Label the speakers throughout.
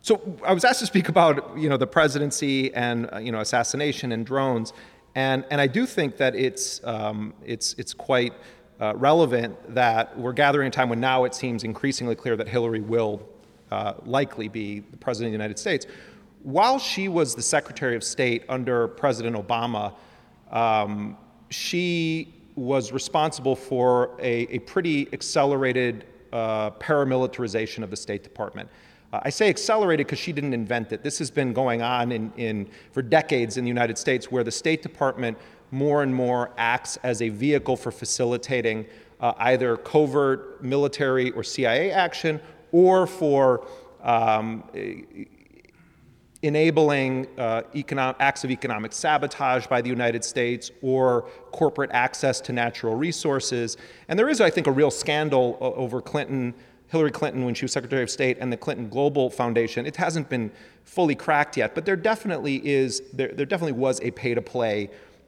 Speaker 1: So I was asked to speak about, the presidency and, assassination and drones. And I do think that it's quite relevant that we're gathering a time when now it seems increasingly clear that Hillary will likely be the president of the United States. While she was the Secretary of State under President Obama, she was responsible for a pretty accelerated paramilitarization of the State Department. I say accelerated because she didn't invent it. This has been going on for decades in the United States, where the State Department more and more acts as a vehicle for facilitating either covert military or CIA action, or for enabling acts of economic sabotage by the United States, or corporate access to natural resources. And there is, I think, a real scandal over Hillary Clinton when she was Secretary of State, and the Clinton Global Foundation. It hasn't been fully cracked yet, but there definitely was a pay-to-play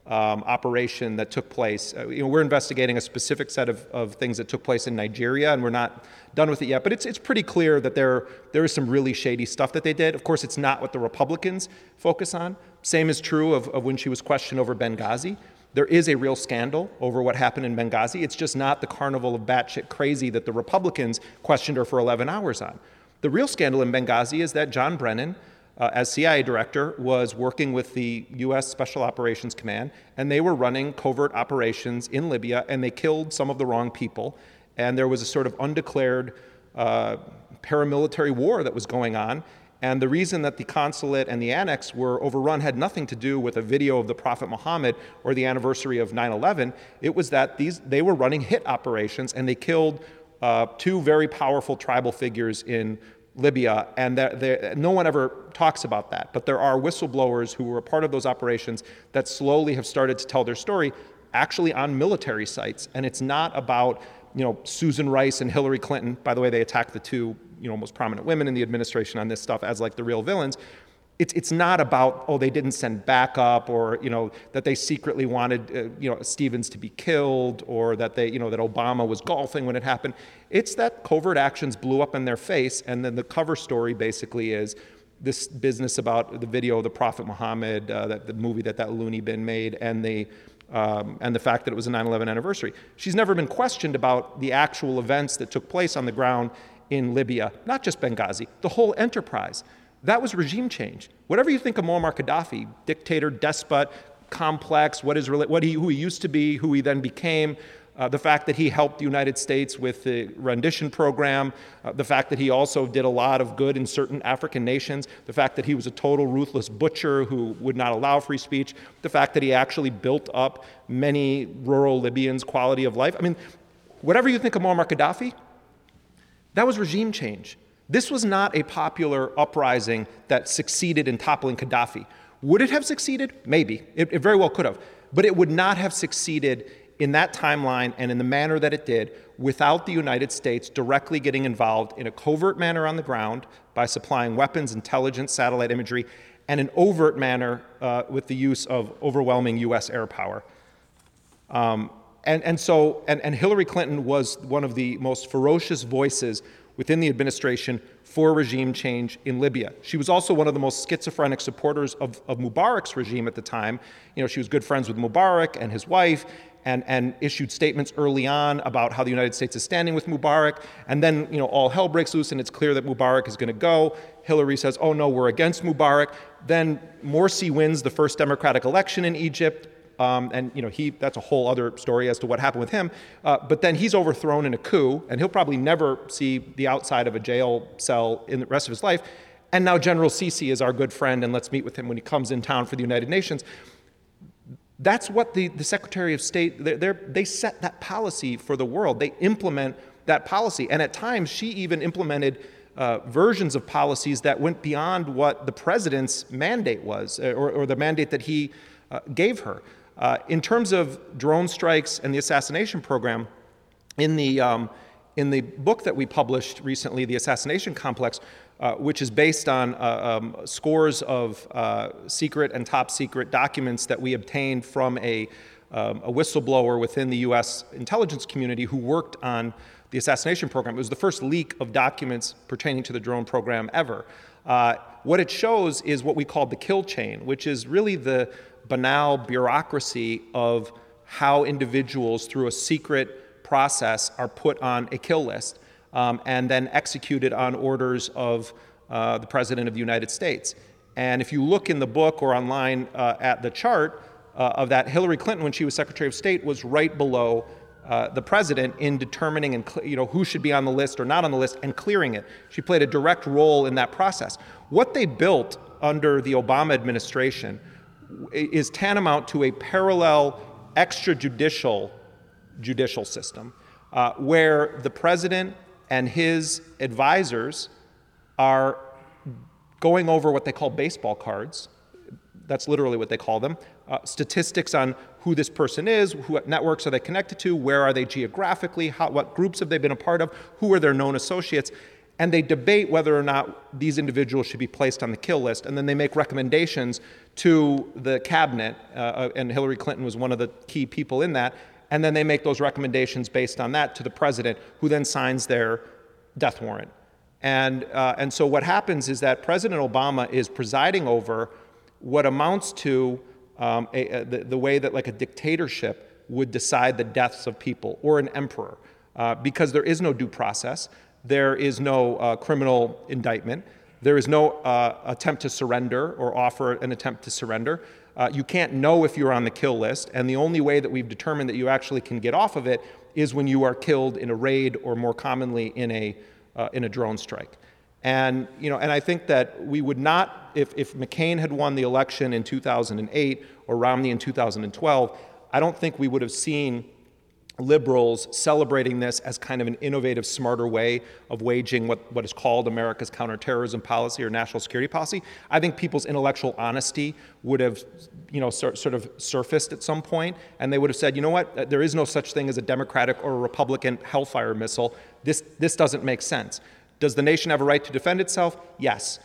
Speaker 1: operation that took place. We're investigating a specific set of things that took place in Nigeria, and we're not done with it yet. But it's pretty clear that there is some really shady stuff that they did. Of course, it's not what the Republicans focus on. Same is true of when she was questioned over Benghazi. There is a real scandal over what happened in Benghazi. It's just not the carnival of batshit crazy that the Republicans questioned her for 11 hours on. The real scandal in Benghazi is that John Brennan, as CIA director, was working with the U.S. Special Operations Command, and they were running covert operations in Libya, and they killed some of the wrong people. And there was a sort of undeclared paramilitary war that was going on. And the reason that the consulate and the annex were overrun had nothing to do with a video of the Prophet Muhammad or the anniversary of 9/11. It was that they were running hit operations, and they killed two very powerful tribal figures in Libya, and no one ever talks about that. But there are whistleblowers who were a part of those operations that slowly have started to tell their story, actually on military sites. And it's not about Susan Rice and Hillary Clinton. By the way, they attacked the two most prominent women in the administration on this stuff as like the real villains. It's not about, they didn't send backup, or that they secretly wanted Stevens to be killed, or that that Obama was golfing when it happened. It's that covert actions blew up in their face, and then the cover story basically is this business about the video of the Prophet Muhammad, the movie that loony bin made, and the fact that it was a 9/11 anniversary. She's never been questioned about the actual events that took place on the ground in Libya, not just Benghazi, the whole enterprise. That was regime change. Whatever you think of Muammar Gaddafi, dictator, despot, complex, who he used to be, who he then became, the fact that he helped the United States with the rendition program, the fact that he also did a lot of good in certain African nations, the fact that he was a total ruthless butcher who would not allow free speech, the fact that he actually built up many rural Libyans' quality of life. I mean, whatever you think of Muammar Gaddafi, that was regime change. This was not a popular uprising that succeeded in toppling Gaddafi. Would it have succeeded? Maybe. It very well could have. But it would not have succeeded in that timeline and in the manner that it did without the United States directly getting involved in a covert manner on the ground by supplying weapons, intelligence, satellite imagery, and an overt manner with the use of overwhelming U.S. air power. And Hillary Clinton was one of the most ferocious voices within the administration for regime change in Libya. She was also one of the most schizophrenic supporters of Mubarak's regime at the time. She was good friends with Mubarak and his wife, and issued statements early on about how the United States is standing with Mubarak. And then, all hell breaks loose, and it's clear that Mubarak is going to go. Hillary says, oh no, we're against Mubarak. Then Morsi wins the first democratic election in Egypt. That's a whole other story as to what happened with him. But then he's overthrown in a coup, and he'll probably never see the outside of a jail cell in the rest of his life. And now General Sisi is our good friend, and let's meet with him when he comes in town for the United Nations. That's what the Secretary of State, they set that policy for the world. They implement that policy. And at times, she even implemented versions of policies that went beyond what the president's mandate was, or the mandate that he gave her. In terms of drone strikes and the assassination program, in the book that we published recently, The Assassination Complex, which is based on scores of secret and top secret documents that we obtained from a whistleblower within the U.S. intelligence community who worked on the assassination program. It was the first leak of documents pertaining to the drone program ever. What it shows is what we call the kill chain, which is really the banal bureaucracy of how individuals, through a secret process, are put on a kill list and then executed on orders of the President of the United States. And if you look in the book or online at the chart of that, Hillary Clinton, when she was Secretary of State, was right below the president in determining and who should be on the list or not on the list and clearing it. She played a direct role in that process. What they built under the Obama administration is tantamount to a parallel extrajudicial judicial system where the president and his advisors are going over what they call baseball cards. That's literally what they call them. Statistics on who this person is, what networks are they connected to, where are they geographically, what groups have they been a part of, who are their known associates, and they debate whether or not these individuals should be placed on the kill list, and then they make recommendations to the cabinet, and Hillary Clinton was one of the key people in that, and then they make those recommendations based on that to the president, who then signs their death warrant. And so what happens is that President Obama is presiding over what amounts to the way that like a dictatorship would decide the deaths of people, or an emperor, because there is no due process, there is no criminal indictment, there is no attempt to surrender or offer an attempt to surrender. You can't know if you're on the kill list, and the only way that we've determined that you actually can get off of it is when you are killed in a raid, or more commonly in a drone strike. And and I think that we would not, if McCain had won the election in 2008 or Romney in 2012, I don't think we would have seen liberals celebrating this as kind of an innovative, smarter way of waging what is called America's counterterrorism policy or national security policy. I think people's intellectual honesty would have, sort of surfaced at some point, and they would have said, you know what, there is no such thing as a Democratic or a Republican Hellfire missile. This doesn't make sense. Does the nation have a right to defend itself? Yes.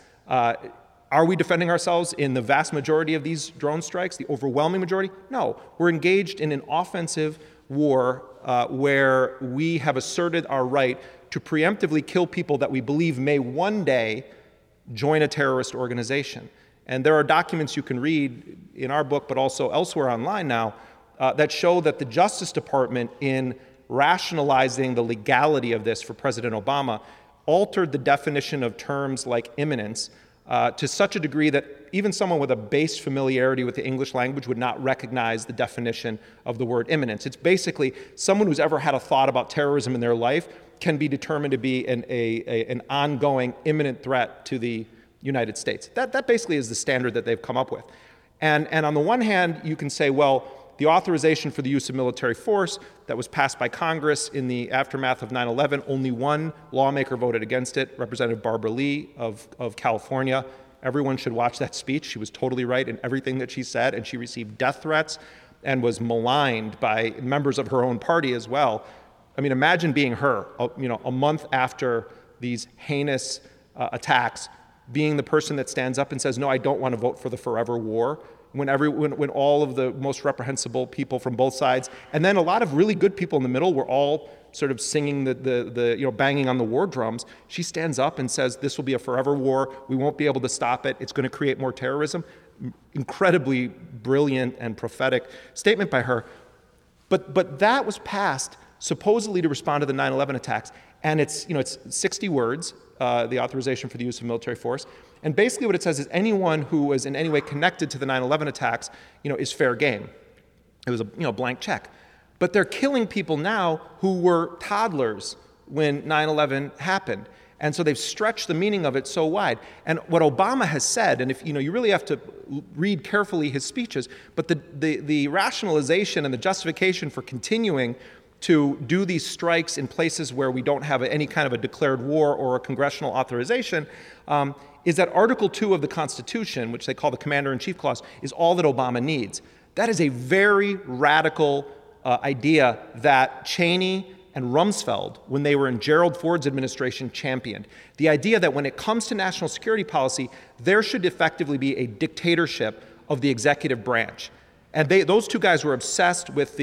Speaker 1: Are we defending ourselves in the vast majority of these drone strikes, the overwhelming majority? No. We're engaged in an offensive war where we have asserted our right to preemptively kill people that we believe may one day join a terrorist organization. And there are documents you can read in our book, but also elsewhere online now, that show that the Justice Department, in rationalizing the legality of this for President Obama, altered the definition of terms like imminence to such a degree that even someone with a base familiarity with the English language would not recognize the definition of the word imminence. It's basically someone who's ever had a thought about terrorism in their life can be determined to be an ongoing imminent threat to the United States. That basically is the standard that they've come up with. And on the one hand, you can say, well, the authorization for the use of military force that was passed by Congress in the aftermath of 9/11, only one lawmaker voted against it, Representative Barbara Lee of California. Everyone should watch that speech. She was totally right in everything that she said, and she received death threats and was maligned by members of her own party as well. I mean, imagine being her, a month after these heinous attacks, being the person that stands up and says, no, I don't want to vote for the forever war, when all of the most reprehensible people from both sides, and then a lot of really good people in the middle, were all sort of singing the banging on the war drums. She stands up and says, this will be a forever war. We won't be able to stop it. It's going to create more terrorism. Incredibly brilliant and prophetic statement by her. But that was passed supposedly to respond to the 9/11 attacks, and it's 60 words, the authorization for the use of military force. And basically what it says is anyone who was in any way connected to the 9/11 attacks, is fair game. It was a blank check. But they're killing people now who were toddlers when 9/11 happened. And so they've stretched the meaning of it so wide. And what Obama has said, and if you really have to read carefully his speeches, but the rationalization and the justification for continuing to do these strikes in places where we don't have any kind of a declared war or a congressional authorization, is that Article 2 of the Constitution, which they call the Commander-in-Chief Clause, is all that Obama needs. That is a very radical idea that Cheney and Rumsfeld, when they were in Gerald Ford's administration, championed. The idea that when it comes to national security policy, there should effectively be a dictatorship of the executive branch. And those two guys were obsessed with the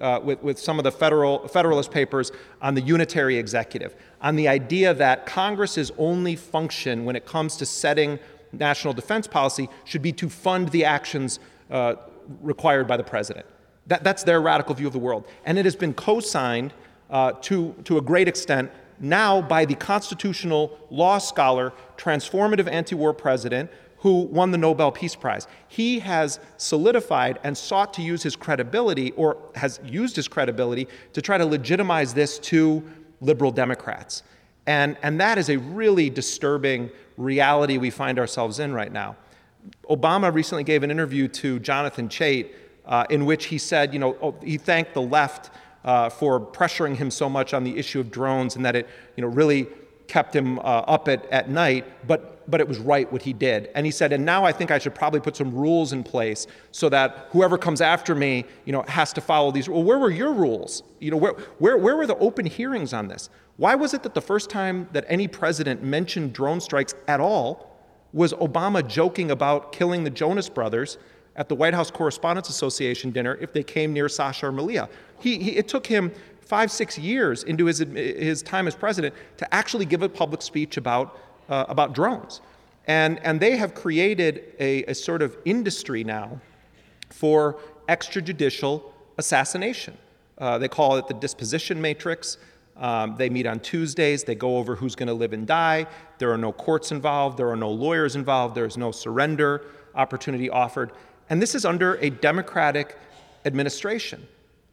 Speaker 1: with some of the Federalist Papers on the unitary executive, on the idea that Congress's only function when it comes to setting national defense policy should be to fund the actions required by the president. That's their radical view of the world. And it has been co-signed to a great extent now by the constitutional law scholar, transformative anti-war president who won the Nobel Peace Prize. He has solidified and sought to use his credibility, or has used his credibility, to try to legitimize this to liberal Democrats. And that is a really disturbing reality we find ourselves in right now. Obama recently gave an interview to Jonathan Chait in which he said, he thanked the left for pressuring him so much on the issue of drones, and that it, really kept him up at night, but it was right what he did. And he said, and now I think I should probably put some rules in place so that whoever comes after me, has to follow these. Well, where were your rules? Where were the open hearings on this? Why was it that the first time that any president mentioned drone strikes at all was Obama joking about killing the Jonas Brothers at the White House Correspondents Association dinner if they came near Sasha or Malia? It took him 5-6 years into his time as president to actually give a public speech about drones. And they have created a sort of industry now for extrajudicial assassination. They call it the disposition matrix. They meet on Tuesdays. They go over who's going to live and die. There are no courts involved. There are no lawyers involved. There's no surrender opportunity offered. And this is under a Democratic administration.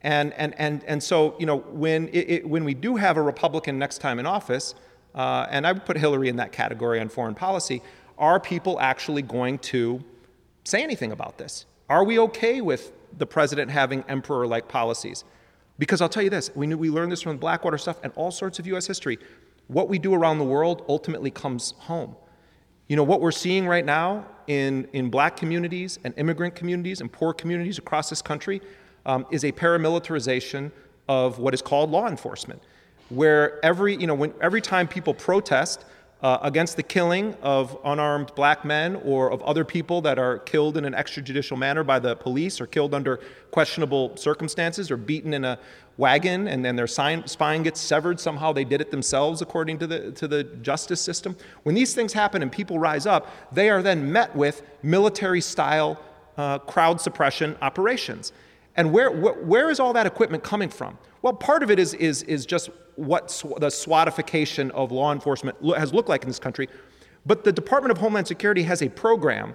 Speaker 1: And so, when we do have a Republican next time in office, and I would put Hillary in that category on foreign policy, are people actually going to say anything about this? Are we okay with the president having emperor-like policies? Because I'll tell you this, we learned this from the Blackwater stuff and all sorts of U.S. history. What we do around the world ultimately comes home. What we're seeing right now in black communities and immigrant communities and poor communities across this country is a paramilitarization of what is called law enforcement, where every time people protest against the killing of unarmed black men or of other people that are killed in an extrajudicial manner by the police or killed under questionable circumstances or beaten in a wagon and then their spine gets severed, somehow they did it themselves according to the justice system. When these things happen and people rise up, they are then met with military-style crowd suppression operations. And where is all that equipment coming from? Well, part of it is just what the SWATification of law enforcement has looked like in this country. But the Department of Homeland Security has a program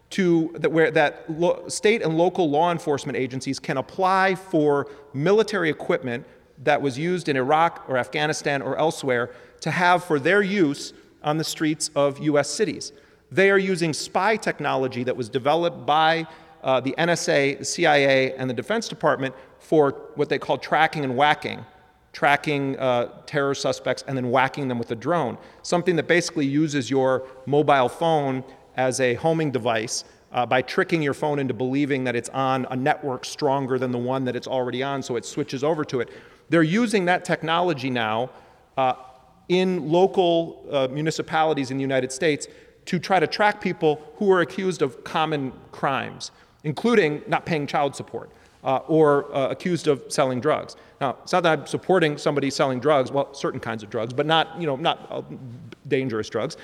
Speaker 1: that state and local law enforcement agencies can apply for military equipment that was used in Iraq or Afghanistan or elsewhere to have for their use on the streets of U.S. cities. They are using spy technology that was developed by the NSA, the CIA, and the Defense Department for what they call tracking and whacking, tracking terror suspects and then whacking them with a drone, something that basically uses your mobile phone as a homing device by tricking your phone into believing that it's on a network stronger than the one that it's already on, so it switches over to it. They're using that technology now in local municipalities in the United States to try to track people who are accused of common crimes, including not paying child support or accused of selling drugs. Now, it's not that I'm supporting somebody selling drugs, well, certain kinds of drugs, but not dangerous drugs.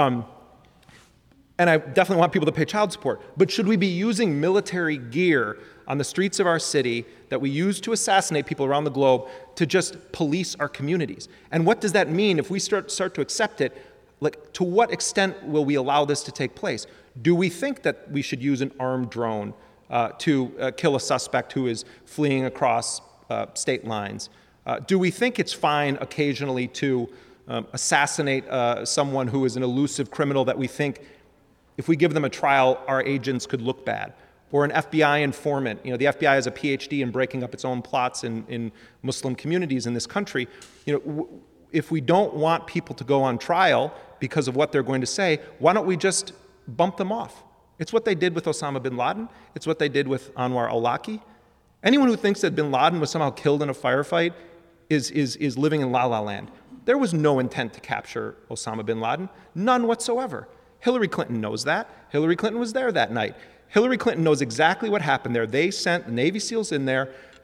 Speaker 1: And I definitely want people to pay child support. But should we be using military gear on the streets of our city that we use to assassinate people around the globe to just police our communities? And what does that mean if we start to accept it? Like, to what extent will we allow this to take place? Do we think that we should use an armed drone to kill a suspect who is fleeing across state lines? Do we think it's fine occasionally to assassinate someone who is an elusive criminal that we think, if we give them a trial, our agents could look bad? Or an FBI informant. The FBI has a PhD in breaking up its own plots in Muslim communities in this country. If we don't want people to go on trial because of what they're going to say, why don't we just bump them off? It's what they did with Osama bin Laden. It's what they did with Anwar al-Awlaki. Anyone who thinks that bin Laden was somehow killed in a firefight is living in la-la land. There was no intent to capture Osama bin Laden, none whatsoever. Hillary Clinton knows that. Hillary Clinton was there that night. Hillary Clinton knows exactly what happened there. They sent the Navy SEALs in there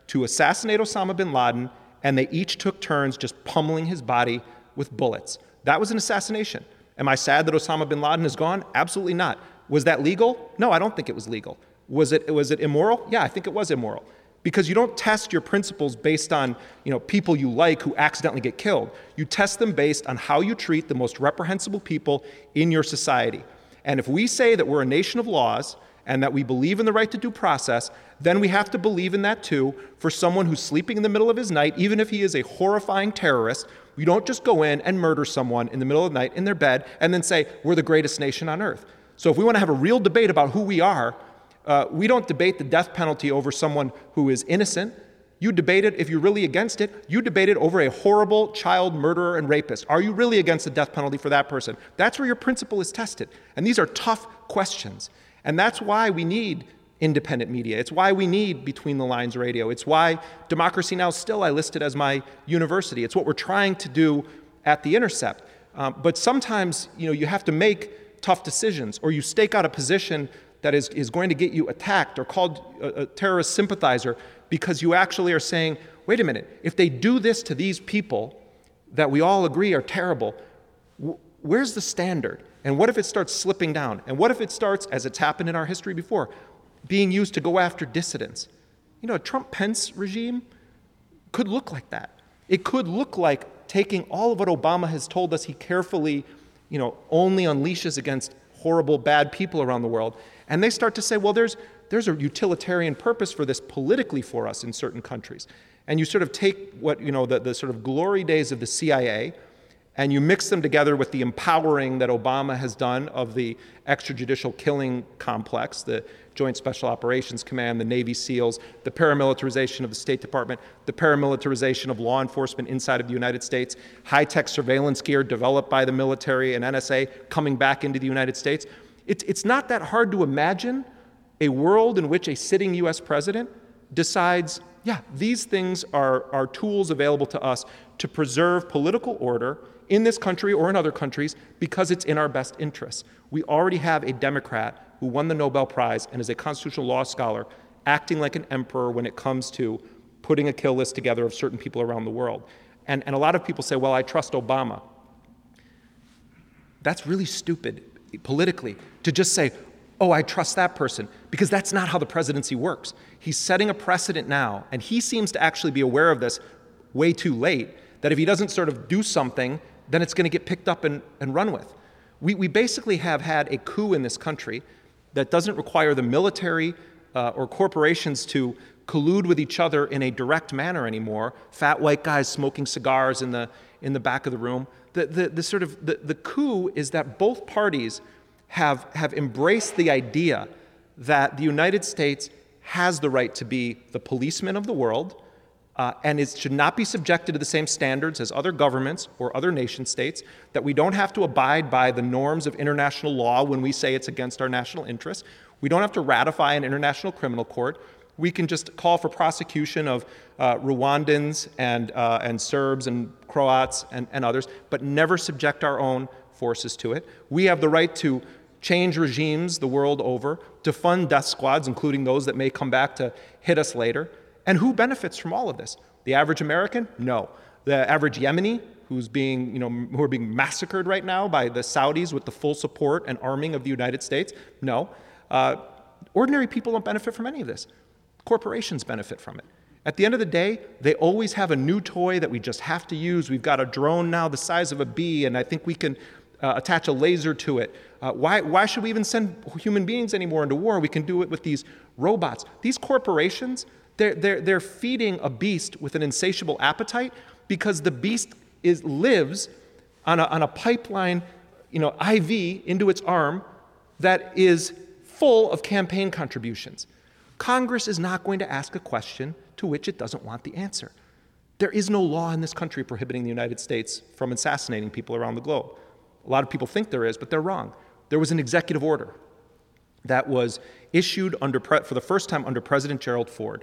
Speaker 1: to assassinate Osama bin Laden, and they each took turns just pummeling his body with bullets. That was an assassination. Am I sad that Osama bin Laden is gone? Absolutely not. Was that legal? No, I don't think it was legal. Was it immoral? Yeah, I think it was immoral. Because you don't test your principles based on, people you like who accidentally get killed. You test them based on how you treat the most reprehensible people in your society. And if we say that we're a nation of laws and that we believe in the right to due process, then we have to believe in that too for someone who's sleeping in the middle of his night, even if he is a horrifying terrorist. We don't just go in and murder someone in the middle of the night in their bed and then say, we're the greatest nation on earth. So if we want to have a real debate about who we are, we don't debate the death penalty over someone who is innocent. You debate it, if you're really against it, you debate it over a horrible child murderer and rapist. Are you really against the death penalty for that person? That's where your principle is tested. And these are tough questions. And that's why we need independent media. It's why we need Between the Lines radio. It's why Democracy Now! Still I listed as my university. It's what we're trying to do at The Intercept. But sometimes, you have to make tough decisions, or you stake out a position that is going to get you attacked or called a terrorist sympathizer because you actually are saying, wait a minute, if they do this to these people that we all agree are terrible, where's the standard? And what if it starts slipping down? And what if it starts, as it's happened in our history before, being used to go after dissidents? A Trump-Pence regime could look like that. It could look like taking all of what Obama has told us he carefully, only unleashes against horrible, bad people around the world. And they start to say, well, there's a utilitarian purpose for this politically for us in certain countries. And you sort of take what, the sort of glory days of the CIA, and you mix them together with the empowering that Obama has done of the extrajudicial killing complex, the Joint Special Operations Command, the Navy SEALs, the paramilitarization of the State Department, the paramilitarization of law enforcement inside of the United States, high-tech surveillance gear developed by the military and NSA coming back into the United States. It's not that hard to imagine a world in which a sitting U.S. president decides, yeah, these things are tools available to us to preserve political order in this country or in other countries because it's in our best interests. We already have a Democrat who won the Nobel Prize and is a constitutional law scholar acting like an emperor when it comes to putting a kill list together of certain people around the world. And a lot of people say, well, I trust Obama. That's really stupid politically to just say, oh, I trust that person, because that's not how the presidency works. He's setting a precedent now, and he seems to actually be aware of this way too late, that if he doesn't sort of do something, then it's going to get picked up and run with. We basically have had a coup in this country that doesn't require the military or corporations to collude with each other in a direct manner anymore. Fat white guys smoking cigars in the back of the room. The coup is that both parties have embraced the idea that the United States has the right to be the policeman of the world, and it should not be subjected to the same standards as other governments or other nation states, that we don't have to abide by the norms of international law when we say it's against our national interests. We don't have to ratify an international criminal court. We can just call for prosecution of Rwandans and Serbs and Croats and others, but never subject our own forces to it. We have the right to change regimes the world over, to fund death squads, including those that may come back to hit us later. And who benefits from all of this? The average American? No. The average Yemeni, who are being massacred right now by the Saudis with the full support and arming of the United States? No. Ordinary people don't benefit from any of this. Corporations benefit from it. At the end of the day, they always have a new toy that we just have to use. We've got a drone now the size of a bee, and I think we can attach a laser to it. Why should we even send human beings anymore into war? We can do it with these robots. These corporations, they're feeding a beast with an insatiable appetite because the beast lives on a pipeline, IV into its arm that is full of campaign contributions. Congress is not going to ask a question to which it doesn't want the answer. There is no law in this country prohibiting the United States from assassinating people around the globe. A lot of people think there is, but they're wrong. There was an executive order that was issued for the first time under President Gerald Ford.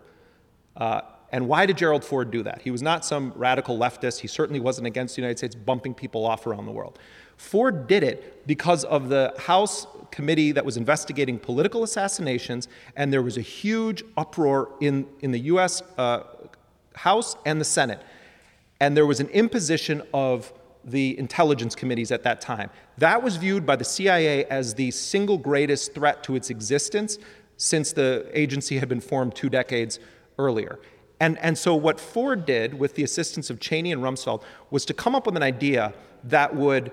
Speaker 1: And why did Gerald Ford do that? He was not some radical leftist. He certainly wasn't against the United States bumping people off around the world. Ford did it because of the House committee that was investigating political assassinations, and there was a huge uproar in the U.S. House and the Senate. And there was an imposition of the intelligence committees at that time. That was viewed by the CIA as the single greatest threat to its existence since the agency had been formed 2 decades earlier. And so what Ford did with the assistance of Cheney and Rumsfeld was to come up with an idea that would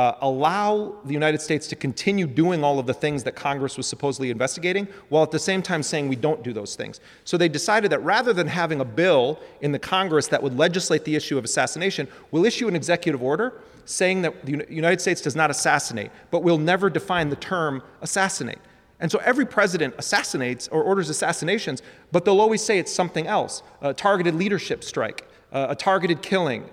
Speaker 1: allow the United States to continue doing all of the things that Congress was supposedly investigating, while at the same time saying we don't do those things. So they decided that rather than having a bill in the Congress that would legislate the issue of assassination, we'll issue an executive order saying that the United States does not assassinate, but we'll never define the term assassinate. And so every president assassinates or orders assassinations, but they'll always say it's something else, a targeted leadership strike, a targeted killing.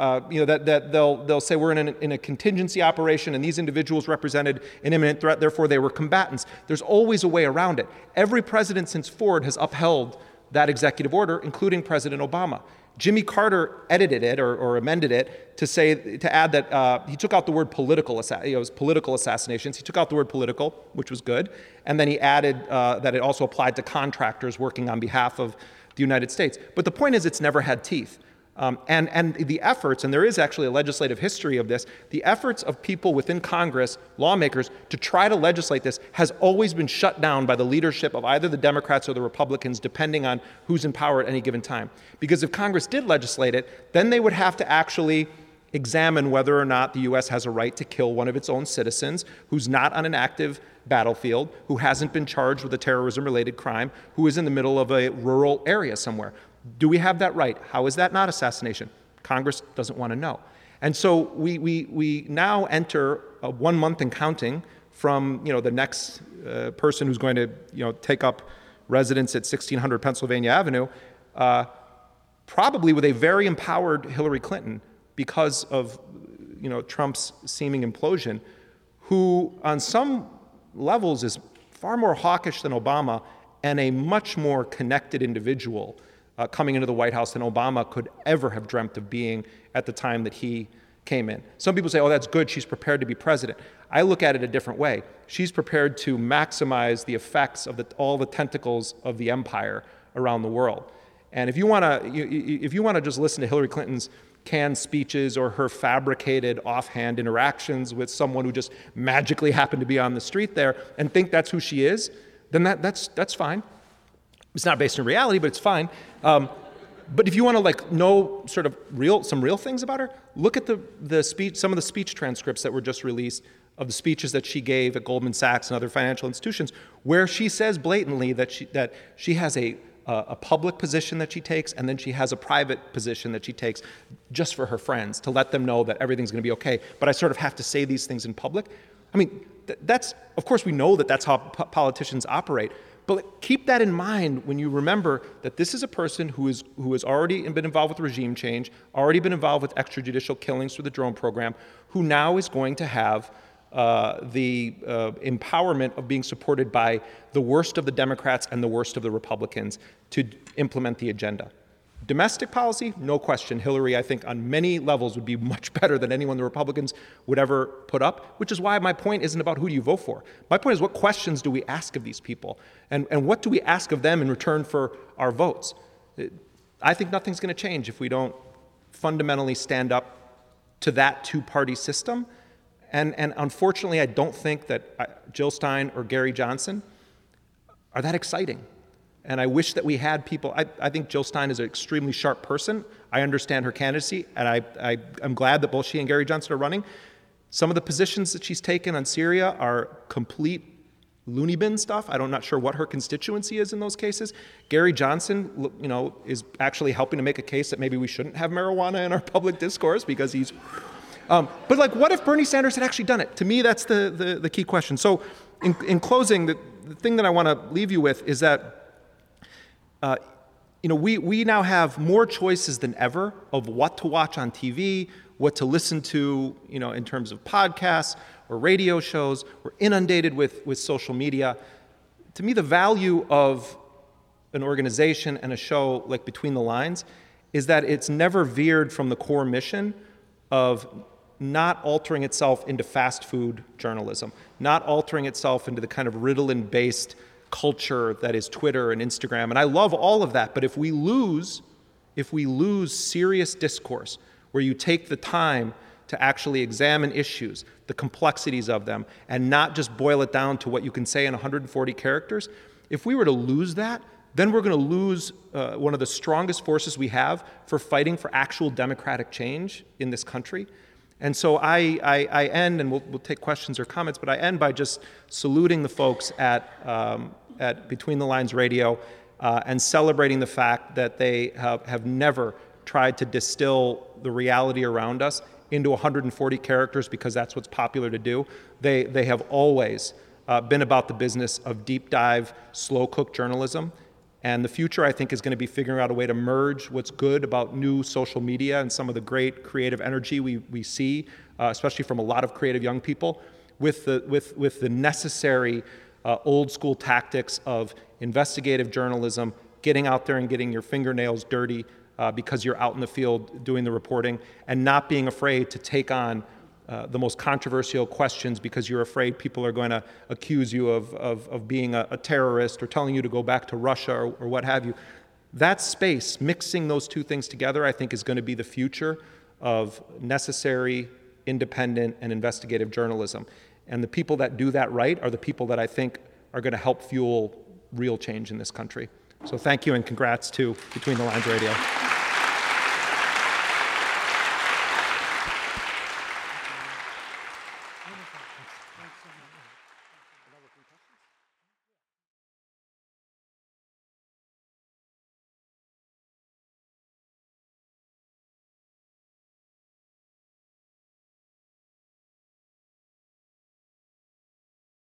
Speaker 1: That they'll say we're in a contingency operation and these individuals represented an imminent threat, therefore they were combatants. There's always a way around it. Every president since Ford has upheld that executive order, including President Obama. Jimmy Carter edited it or amended it to add that he took out the word political assassinations. He took out the word political, which was good, and then he added that it also applied to contractors working on behalf of the United States. But the point is, it's never had teeth. And the efforts, and there is actually a legislative history of this, the efforts of people within Congress, lawmakers, to try to legislate this has always been shut down by the leadership of either the Democrats or the Republicans, depending on who's in power at any given time. Because if Congress did legislate it, then they would have to actually examine whether or not the U.S. has a right to kill one of its own citizens who's not on an active battlefield, who hasn't been charged with a terrorism-related crime, who is in the middle of a rural area somewhere. Do we have that right? How is that not assassination? Congress doesn't want to know. And so we now enter 1 month and counting from the next person who's going to take up residence at 1600 Pennsylvania Avenue, probably with a very empowered Hillary Clinton because of Trump's seeming implosion, who on some levels is far more hawkish than Obama and a much more connected individual coming into the White House than Obama could ever have dreamt of being at the time that he came in. Some people say, oh, that's good, she's prepared to be president. I look at it a different way. She's prepared to maximize the effects of all the tentacles of the empire around the world. And if you want to just listen to Hillary Clinton's canned speeches or her fabricated offhand interactions with someone who just magically happened to be on the street there and think that's who she is, then that's fine. It's not based in reality, but it's fine. But if you want to know sort of some real things about her, look at the speech, some of the speech transcripts that were just released of the speeches that she gave at Goldman Sachs and other financial institutions, where she says blatantly that she has a public position that she takes, and then she has a private position that she takes just for her friends to let them know that everything's going to be okay. But I sort of have to say these things in public. I mean, that's, of course, we know that that's how politicians operate. But keep that in mind when you remember that this is a person who has already been involved with regime change, already been involved with extrajudicial killings through the drone program, who now is going to have the empowerment of being supported by the worst of the Democrats and the worst of the Republicans to implement the agenda. Domestic policy, no question. Hillary, I think, on many levels would be much better than anyone the Republicans would ever put up, which is why my point isn't about who do you vote for. My point is, what questions do we ask of these people? And what do we ask of them in return for our votes? I think nothing's going to change if we don't fundamentally stand up to that two-party system. And unfortunately, I don't think that Jill Stein or Gary Johnson are that exciting. And I wish that we had people. I think Jill Stein is an extremely sharp person. I understand her candidacy, and I'm glad that both she and Gary Johnson are running. Some of the positions that she's taken on Syria are complete loony bin stuff. I'm not sure what her constituency is in those cases. Gary Johnson, is actually helping to make a case that maybe we shouldn't have marijuana in our public discourse because he's. But what if Bernie Sanders had actually done it? To me, that's the key question. So, in closing, the thing that I want to leave you with is that. We now have more choices than ever of what to watch on TV, what to listen to, in terms of podcasts or radio shows. We're inundated with social media. To me, the value of an organization and a show like Between the Lines is that it's never veered from the core mission of not altering itself into fast food journalism, not altering itself into the kind of Ritalin-based culture that is Twitter and Instagram. And I love all of that, but if we lose if we lose serious discourse where you take the time to actually examine issues, the complexities of them, and not just boil it down to what you can say in 140 characters, if we were to lose that, then we're going to lose one of the strongest forces we have for fighting for actual democratic change in this country. And so I end, and we'll take questions or comments, but I end by just saluting the folks at Between the Lines Radio and celebrating the fact that they have never tried to distill the reality around us into 140 characters because that's what's popular to do. They have always been about the business of deep dive, slow cook journalism. And the future, I think, is going to be figuring out a way to merge what's good about new social media and some of the great creative energy we see, especially from a lot of creative young people, with the necessary old school tactics of investigative journalism, getting out there and getting your fingernails dirty because you're out in the field doing the reporting, and not being afraid to take on the most controversial questions because you're afraid people are going to accuse you of being a terrorist or telling you to go back to Russia or what have you. That space, mixing those two things together, I think is going to be the future of necessary, independent, and investigative journalism. And the people that do that right are the people that I think are going to help fuel real change in this country. So thank you and congrats to Between the Lines Radio.